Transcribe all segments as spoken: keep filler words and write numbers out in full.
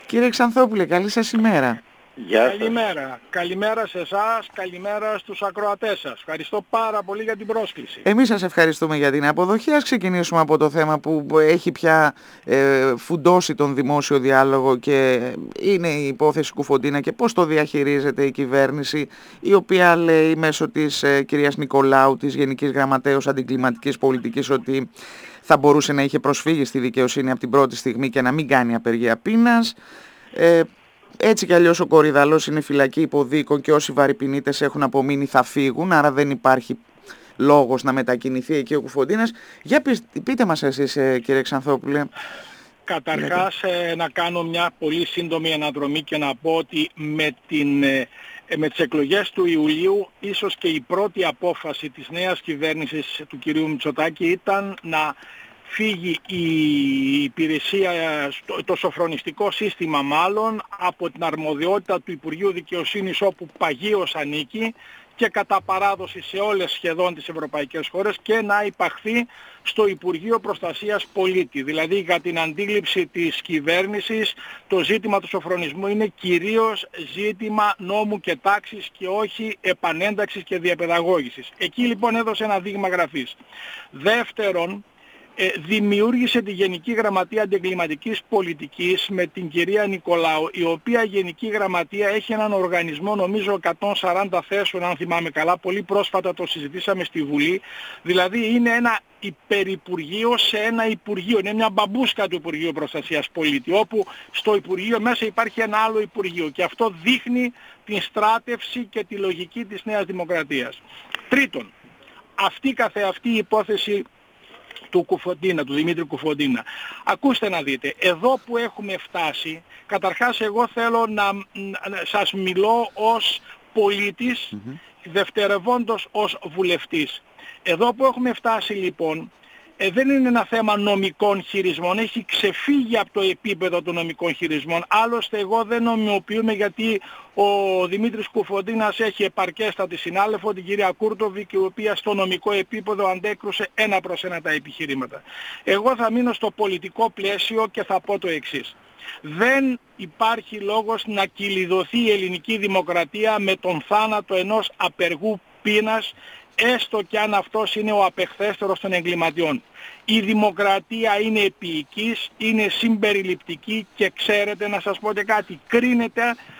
Κύριε Ξανθόπουλε, καλή σας ημέρα. Γεια σας. Καλημέρα. Καλημέρα σε εσάς, καλημέρα στους ακροατές σας. Ευχαριστώ πάρα πολύ για την πρόσκληση. Εμείς σας ευχαριστούμε για την αποδοχή. Ας ξεκινήσουμε από το θέμα που έχει πια ε, φουντώσει τον δημόσιο διάλογο και είναι η υπόθεση Κουφοντίνα και πώς το διαχειρίζεται η κυβέρνηση, η οποία λέει μέσω της ε, κυρίας Νικολάου, της Γενικής Γραμματέως Αντιγκλιματικής Πολιτικής, ότι θα μπορούσε να είχε προσφύγει στη δικαιοσύνη από την πρώτη στιγμή και να μην κάνει απεργία πείνας. Ε, Έτσι κι αλλιώς ο Κορυδαλός είναι φυλακή υποδίκων και όσοι βαρυπινίτες έχουν απομείνει θα φύγουν, άρα δεν υπάρχει λόγος να μετακινηθεί εκεί ο Κουφοντίνας. Για πείτε μας εσείς, κύριε Ξανθόπουλε. Καταρχάς ε, να κάνω μια πολύ σύντομη αναδρομή και να πω ότι με, την, ε, με τις εκλογές του Ιουλίου ίσως και η πρώτη απόφαση της νέας κυβέρνησης του κυρίου Μητσοτάκη ήταν να φύγει η υπηρεσία, το σοφρονιστικό σύστημα μάλλον, από την αρμοδιότητα του Υπουργείου Δικαιοσύνης όπου παγίως ανήκει και κατά παράδοση σε όλες σχεδόν τις ευρωπαϊκές χώρες και να υπαχθεί στο Υπουργείο Προστασίας Πολίτη. Δηλαδή για την αντίληψη της κυβέρνησης το ζήτημα του σοφρονισμού είναι κυρίως ζήτημα νόμου και τάξης και όχι επανένταξης και διαπαιδαγώγησης. Εκεί λοιπόν έδωσε ένα δείγμα γραφής. Δεύτερον, Ε, δημιούργησε τη Γενική Γραμματεία Αντιγκλιματικής Πολιτικής με την κυρία Νικολάου, η οποία Γενική Γραμματεία έχει έναν οργανισμό νομίζω εκατόν σαράντα θέσεων, αν θυμάμαι καλά, πολύ πρόσφατα το συζητήσαμε στη Βουλή, δηλαδή είναι ένα υπερυπουργείο σε ένα υπουργείο, είναι μια μπαμπούσκα του Υπουργείου Προστασίας Πολίτη, όπου στο Υπουργείο μέσα υπάρχει ένα άλλο Υπουργείο και αυτό δείχνει την στράτευση και τη λογική της Νέας Δημοκρατίας. Τρίτον, αυτή καθεαυτή η υπόθεση του Κουφοντίνα, του Δημήτρη Κουφοντίνα. Ακούστε να δείτε, εδώ που έχουμε φτάσει, καταρχάς εγώ θέλω να, να σας μιλώ ως πολίτης, mm-hmm. δευτερευόντως ως βουλευτής. Εδώ που έχουμε φτάσει λοιπόν, ε, δεν είναι ένα θέμα νομικών χειρισμών, έχει ξεφύγει από το επίπεδο των νομικών χειρισμών. Άλλωστε εγώ δεν νομιμοποιούμε γιατί ο Δημήτρης Κουφοντίνας έχει επαρκέστατη συνάδελφο, την κυρία Κούρτοβικ, η οποία στο νομικό επίπεδο αντέκρουσε ένα προς ένα τα επιχειρήματα. Εγώ θα μείνω στο πολιτικό πλαίσιο και θα πω το εξής. Δεν υπάρχει λόγος να κυλιδωθεί η ελληνική δημοκρατία με τον θάνατο ενός απεργού πείνας, έστω και αν αυτός είναι ο απεχθέστερος των εγκληματιών. Η δημοκρατία είναι επίοικης, είναι συμπεριληπτική και ξέρετε να σας πω και κάτι, κρίνεται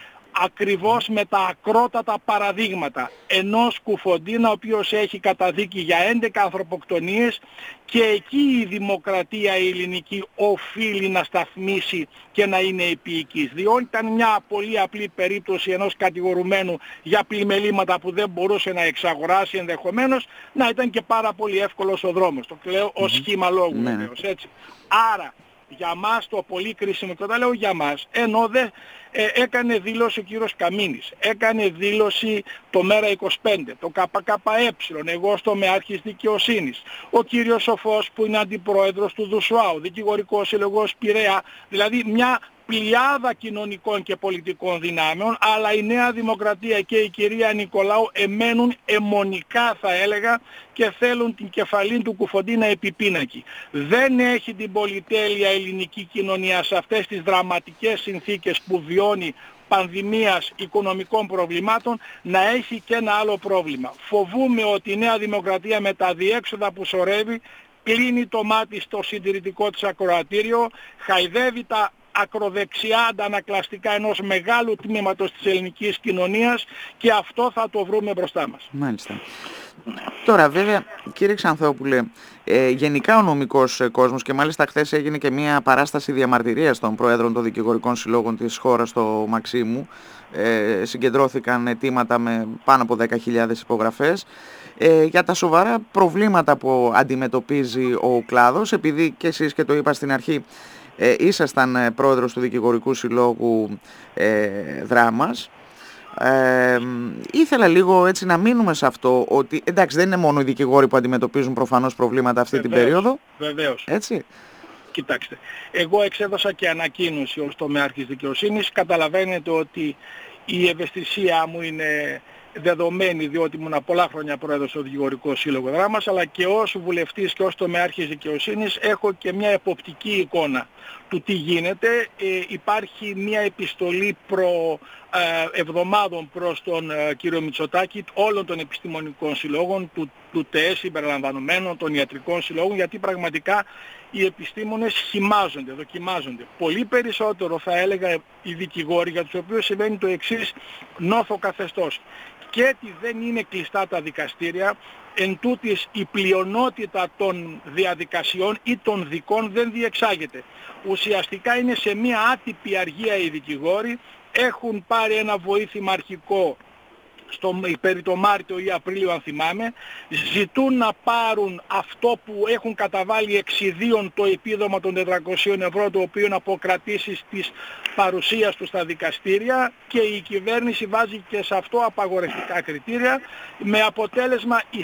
ακριβώς με τα ακρότατα παραδείγματα ενός Κουφοντίνα ο οποίος έχει καταδίκη για έντεκα ανθρωποκτονίες και εκεί η δημοκρατία η ελληνική οφείλει να σταθμίσει και να είναι επίοικης. Διότι ήταν μια πολύ απλή περίπτωση ενός κατηγορουμένου για πλημελήματα που δεν μπορούσε να εξαγοράσει, ενδεχομένως να ήταν και πάρα πολύ εύκολος ο δρόμος. Το λέω ως σχήμα λόγου βεβαίως, έτσι. Άρα για μας το πολύ κρίσιμο, και όταν λέω για μας, ενώ δε, ε, έκανε δήλωση ο κύριος Καμίνης, έκανε δήλωση το Μέρα είκοσι πέντε, το ΚΚΕ, εγώ στο ΜΕάρχης Δικαιοσύνης, ο κύριος Σοφός που είναι αντιπρόεδρος του ΔΟΣΟΑΟ, Δικηγορικός Σύλλογος Πειραιά, δηλαδή μια πλειάδα κοινωνικών και πολιτικών δυνάμεων, αλλά η Νέα Δημοκρατία και η κυρία Νικολάου εμένουν αιμονικά θα έλεγα και θέλουν την κεφαλή του Κουφοντίνα επιπίνακη. Δεν έχει την πολυτέλεια ελληνική κοινωνία σε αυτές τις δραματικές συνθήκες που βιώνει πανδημίας οικονομικών προβλημάτων να έχει και ένα άλλο πρόβλημα. Φοβούμε ότι η Νέα Δημοκρατία με τα διέξοδα που σωρεύει κλείνει το μάτι στο συντηρητικό της ακροατήριο, χαϊδεύει τα ακροδεξιά αντανακλαστικά ενός μεγάλου τμήματος της ελληνικής κοινωνίας και αυτό θα το βρούμε μπροστά μας. Μάλιστα. Τώρα βέβαια κύριε Ξανθόπουλε, ε, γενικά ο νομικός ε, κόσμος και μάλιστα χθες έγινε και μια παράσταση διαμαρτυρίας των Προέδρων των Δικηγορικών Συλλόγων της χώρας στο Μαξίμου, ε, συγκεντρώθηκαν αιτήματα με πάνω από δέκα χιλιάδες υπογραφές ε, για τα σοβαρά προβλήματα που αντιμετωπίζει ο κλάδος, επειδή και εσείς και το είπα στην αρχή ε, ήσασταν ε, πρόεδρος του Δικηγορικού Συλλόγου ε, Δράμας. Ε, ήθελα λίγο έτσι να μείνουμε σε αυτό ότι εντάξει δεν είναι μόνο οι δικηγόροι που αντιμετωπίζουν προφανώς προβλήματα αυτή βεβαίως, την περίοδο. Βεβαίως. Έτσι. Κοιτάξτε, εγώ εξέδωσα και ανακοίνωση ως τομέαρχης δικαιοσύνης. Καταλαβαίνετε ότι η ευαισθησία μου είναι δεδομένη, διότι ήμουν πολλά χρόνια πρόεδρος του Δικηγορικού Σύλλογου Δράμας, αλλά και ως βουλευτής και ως τομεάρχης δικαιοσύνης έχω και μια εποπτική εικόνα του τι γίνεται. Ε, υπάρχει μια επιστολή προ ε, εβδομάδων προς τον ε, κύριο Μητσοτάκη όλων των επιστημονικών συλλόγων, του, του ΤΕΣ συμπεριλαμβανομένων, των ιατρικών συλλόγων, γιατί πραγματικά οι επιστήμονες χυμάζονται, δοκιμάζονται. Πολύ περισσότερο θα έλεγα οι δικηγόροι, για τους οποίους συμβαίνει το εξής νόθο καθεστώς. Και ότι δεν είναι κλειστά τα δικαστήρια, εν τούτης η πλειονότητα των διαδικασιών ή των δικών δεν διεξάγεται. Ουσιαστικά είναι σε μια άτυπη αργία οι δικηγόροι, έχουν πάρει ένα βοήθημα αρχικό στο, περί το Μάρτιο ή Απρίλιο αν θυμάμαι, ζητούν να πάρουν αυτό που έχουν καταβάλει εξιδίων το επίδομα των τετρακοσίων ευρώ, το οποίο είναι αποκρατήσεις της παρουσίας του στα δικαστήρια, και η κυβέρνηση βάζει και σε αυτό απαγορευτικά κριτήρια, με αποτέλεσμα η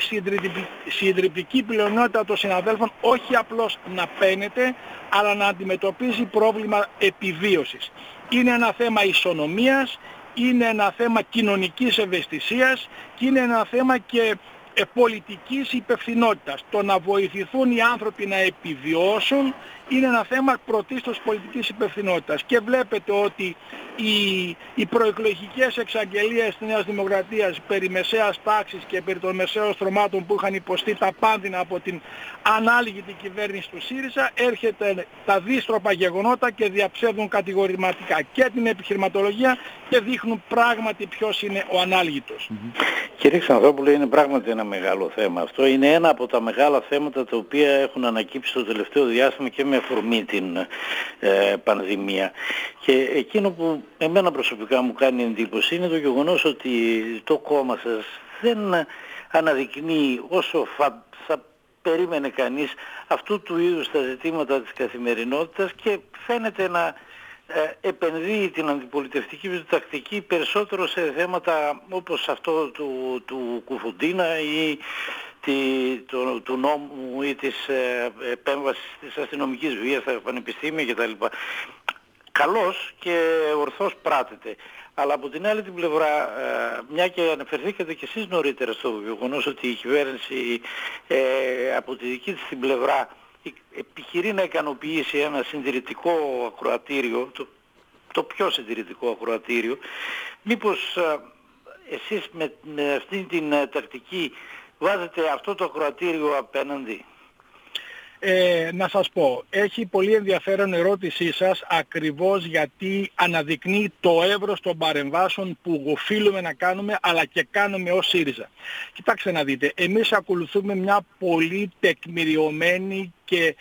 συντριπτική πλειονότητα των συναδέλφων όχι απλώς να παίνεται, αλλά να αντιμετωπίζει πρόβλημα επιβίωσης. Είναι ένα θέμα ισονομίας, είναι ένα θέμα κοινωνικής ευαισθησίας και είναι ένα θέμα και ε, πολιτικής υπευθυνότητας. Το να βοηθηθούν οι άνθρωποι να επιβιώσουν είναι ένα θέμα πρωτίστως πολιτικής υπευθυνότητας. Και βλέπετε ότι οι, οι προεκλογικές εξαγγελίες της Νέας Δημοκρατίας περί μεσαίας τάξης και περί των μεσαίων στρωμάτων που είχαν υποστεί τα πάνδυνα από την ανάλγητη κυβέρνηση του ΣΥΡΙΖΑ, έρχεται τα δύστροπα γεγονότα και διαψεύδουν κατηγορηματικά και την επιχειρηματολογία και δείχνουν πράγματι ποιος είναι ο ανάλγητος. Mm-hmm. Κύριε Ξανθόπουλε, είναι πράγματι ένα μεγάλο θέμα αυτό. Είναι ένα από τα μεγάλα θέματα τα οποία έχουν ανακύψει το τελευταίο διάστημα και με αφορμή την ε, πανδημία. Και εκείνο που εμένα προσωπικά μου κάνει εντύπωση είναι το γεγονός ότι το κόμμα σας δεν αναδεικνύει όσο θα, θα περίμενε κανείς αυτού του είδους τα ζητήματα της καθημερινότητας και φαίνεται να ε, επενδύει την αντιπολιτευτική του τακτική περισσότερο σε θέματα όπως αυτό του, του Κουφουντίνα ή τη, του, του νόμου ή της ε, επέμβασης της αστυνομικής βίας στα πανεπιστήμια κτλ. Καλώς και ορθώς πράτεται. Αλλά από την άλλη την πλευρά, ε, μια και αναφερθήκατε κι εσείς νωρίτερα στο γεγονός ότι η κυβέρνηση ε, από τη δική της την πλευρά επιχειρεί να ικανοποιήσει ένα συντηρητικό ακροατήριο, το, το πιο συντηρητικό ακροατήριο, μήπως ε, εσείς με, με αυτή την ε, τακτική βάζετε αυτό το ακροατήριο απέναντι? Ε, να σας πω, έχει πολύ ενδιαφέρον ερώτησή σας, ακριβώς γιατί αναδεικνύει το εύρος των παρεμβάσεων που οφείλουμε να κάνουμε, αλλά και κάνουμε ως ΣΥΡΙΖΑ. Κοιτάξτε να δείτε, εμείς ακολουθούμε μια πολύ τεκμηριωμένη και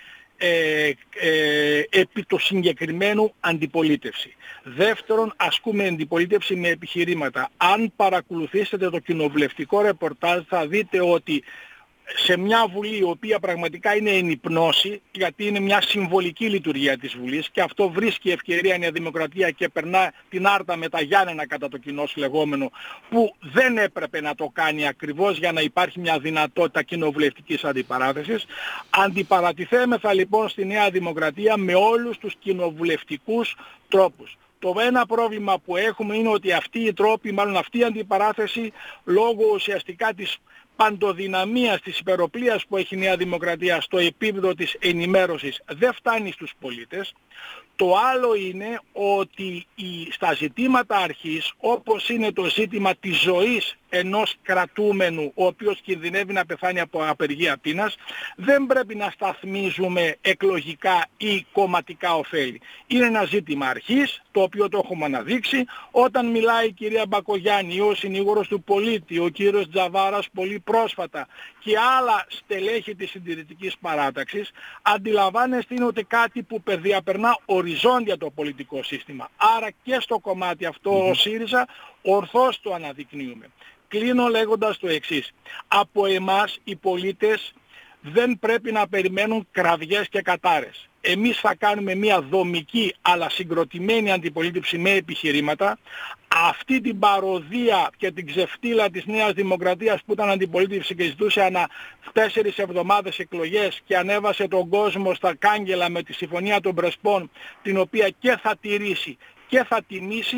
ε, ε, επί το συγκεκριμένου αντιπολίτευση. Δεύτερον, ασκούμε αντιπολίτευση με επιχειρήματα. Αν παρακολουθήσετε το κοινοβουλευτικό ρεπορτάζ θα δείτε ότι σε μια Βουλή η οποία πραγματικά είναι εν υπνώση, γιατί είναι μια συμβολική λειτουργία της Βουλής και αυτό βρίσκει ευκαιρία η Νέα Δημοκρατία και περνά την άρτα με τα Γιάννενα κατά το κοινό λεγόμενο, που δεν έπρεπε να το κάνει ακριβώς για να υπάρχει μια δυνατότητα κοινοβουλευτικής αντιπαράθεσης. Αντιπαρατηθέμεθα λοιπόν στη Νέα Δημοκρατία με όλους τους κοινοβουλευτικούς τρόπους. Το ένα πρόβλημα που έχουμε είναι ότι αυτοί οι τρόποι, μάλλον αυτή η αντιπαράθεση, λόγω ουσιαστικά της παντοδυναμίας της υπεροπλίας που έχει η Νέα Δημοκρατία στο επίπεδο της ενημέρωσης, δεν φτάνει στους πολίτες. Το άλλο είναι ότι η, στα ζητήματα αρχής, όπως είναι το ζήτημα της ζωής ενός κρατούμενου ο οποίος κινδυνεύει να πεθάνει από απεργία πείνας, δεν πρέπει να σταθμίζουμε εκλογικά ή κομματικά ωφέλη. Είναι ένα ζήτημα αρχής, το οποίο το έχουμε αναδείξει. Όταν μιλάει η κυρία Μπακογιάννη, ο συνήγορος του πολίτη, ο κύριος Τζαβάρας πολύ πρόσφατα και άλλα στελέχη της συντηρητικής παράταξης, αντιλαμβάνεστε είναι ότι κάτι που διαπερνά οριζόντια το πολιτικό σύστημα. Άρα και στο κομμάτι αυτό mm-hmm. ο ΣΥΡΙΖΑ ορθώς το αναδεικνύουμε. Κλείνω λέγοντας το εξής. Από εμάς οι πολίτες δεν πρέπει να περιμένουν κραυγές και κατάρες. Εμείς θα κάνουμε μια δομική αλλά συγκροτημένη αντιπολίτευση με επιχειρήματα. Αυτή την παροδία και την ξεφτύλα της Νέας Δημοκρατίας που ήταν αντιπολίτευση και ζητούσε ανά τέσσερις εβδομάδες εκλογές και ανέβασε τον κόσμο στα κάγκελα με τη Συμφωνία των Πρεσπών, την οποία και θα τηρήσει και θα τιμήσει,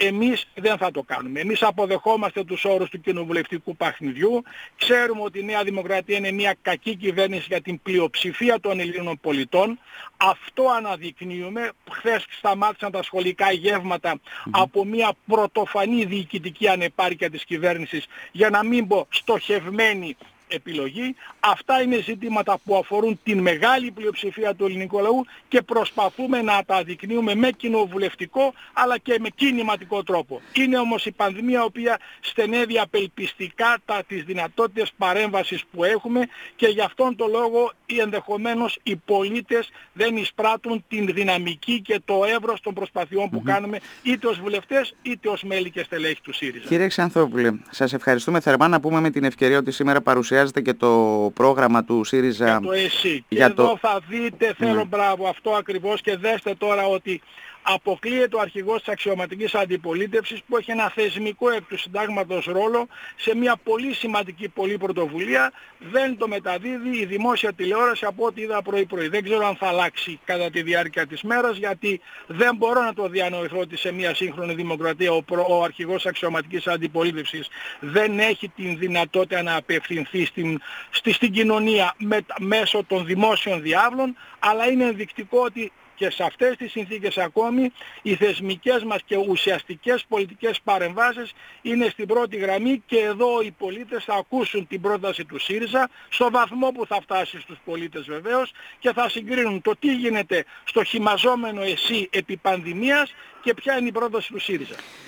Εμείς δεν θα το κάνουμε. Εμείς αποδεχόμαστε τους όρους του κοινοβουλευτικού παιχνιδιού. Ξέρουμε ότι η Νέα Δημοκρατία είναι μια κακή κυβέρνηση για την πλειοψηφία των Ελλήνων πολιτών. Αυτό αναδεικνύουμε. Χθες σταμάτησαν τα σχολικά γεύματα mm-hmm. από μια πρωτοφανή διοικητική ανεπάρκεια της κυβέρνησης, για να μην πω στοχευμένη επιλογή. Αυτά είναι ζητήματα που αφορούν την μεγάλη πλειοψηφία του ελληνικού λαού και προσπαθούμε να τα δεικνύουμε με κοινοβουλευτικό αλλά και με κινηματικό τρόπο. Είναι όμως η πανδημία η οποία στενεύει απελπιστικά τα, τις δυνατότητες παρέμβασης που έχουμε, και γι' αυτόν τον λόγο ή ενδεχομένως οι πολίτες δεν εισπράττουν την δυναμική και το εύρος των προσπαθειών που mm-hmm. κάνουμε, είτε ως βουλευτές είτε ως μέλη και στελέχη του ΣΥΡΙΖΑ. Κύριε Ξανθόπουλε, σας ευχαριστούμε θερμά. Να πούμε με την ευκαιρία ότι σήμερα παρουσιάζεται και το πρόγραμμα του ΣΥΡΙΖΑ για το ΕΣΥ. Και για εδώ το... θα δείτε, θέλω mm. μπράβο, αυτό ακριβώς, και δέστε τώρα ότι αποκλείεται ο αρχηγός της αξιωματικής αντιπολίτευσης, που έχει ένα θεσμικό εκ του συντάγματος ρόλο σε μια πολύ σημαντική πολλή πρωτοβουλία. Δεν το μεταδίδει η δημόσια τηλεόραση, από ό,τι είδα πρωί-πρωί. Δεν ξέρω αν θα αλλάξει κατά τη διάρκεια της μέρας, γιατί δεν μπορώ να το διανοηθώ ότι σε μια σύγχρονη δημοκρατία ο, προ, ο αρχηγός αξιωματικής αντιπολίτευσης δεν έχει την δυνατότητα να απευθυνθεί στην, στη, στην κοινωνία με, μέσω των δημόσιων διάβλων, αλλά είναι ενδεικτικό ότι και σε αυτές τις συνθήκες ακόμη οι θεσμικές μας και ουσιαστικές πολιτικές παρεμβάσεις είναι στην πρώτη γραμμή, και εδώ οι πολίτες θα ακούσουν την πρόταση του ΣΥΡΙΖΑ στο βαθμό που θα φτάσει στους πολίτες βεβαίως, και θα συγκρίνουν το τι γίνεται στο χυμαζόμενο ΕΣΥ επί πανδημίας και ποια είναι η πρόταση του ΣΥΡΙΖΑ.